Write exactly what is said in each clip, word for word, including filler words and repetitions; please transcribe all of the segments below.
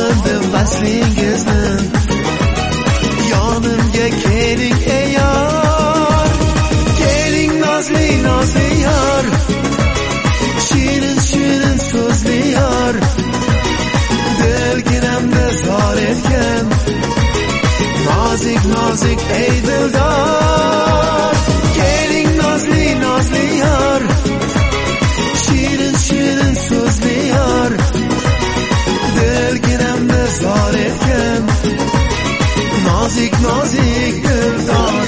Sog'indim vaslingizni, yonimga keling ey yor, keling nozli nozli yor, shirin shirin so'zli yor, dilginamda zor etgan nozik nozik ey dildor, keling nozli nozli yor, shirin shirin so'zli yor, dilginamda zor etgan nozik nozik dildor.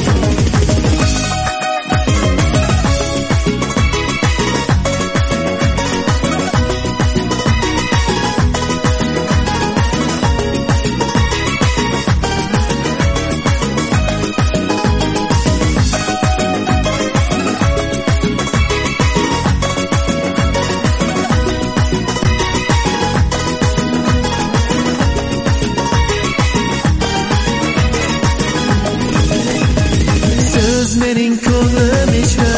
Mening ko'nglim ichra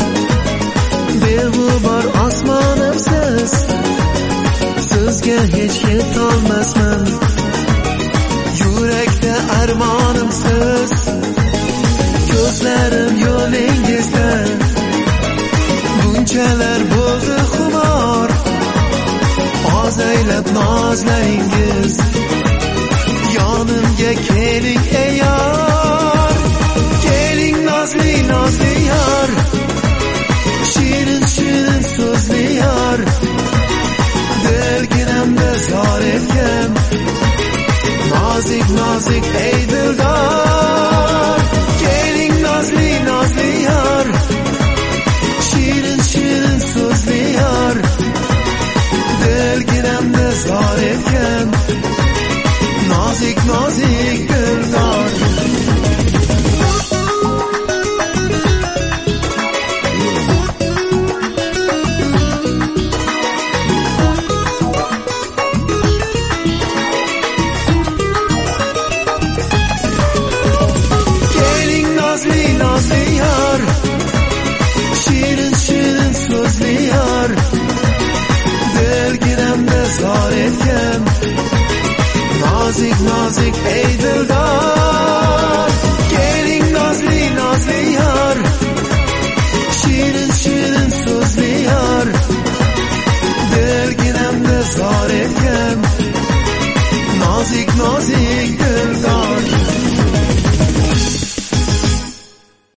beg'ubor osmonimsiz, sizga hech yetolmasman, yurakda armonimsiz, ko'zlarim yo'lingizda bunchalar bo'ldi xumor, ozaylab nozlaringiz, yonimga keling ey yor, keling nozli nozli yor, shirin shirin so'zli yor, dilginamda zor etgan nozik nozik ey dildor, keling nozli nozli yor, shirin shirin so'zli yor, dilginamda zor etgan nozik nozik dildor. Shirin shirin so'zli yor, dilginamda zor etgan nozik nozik ey dildor.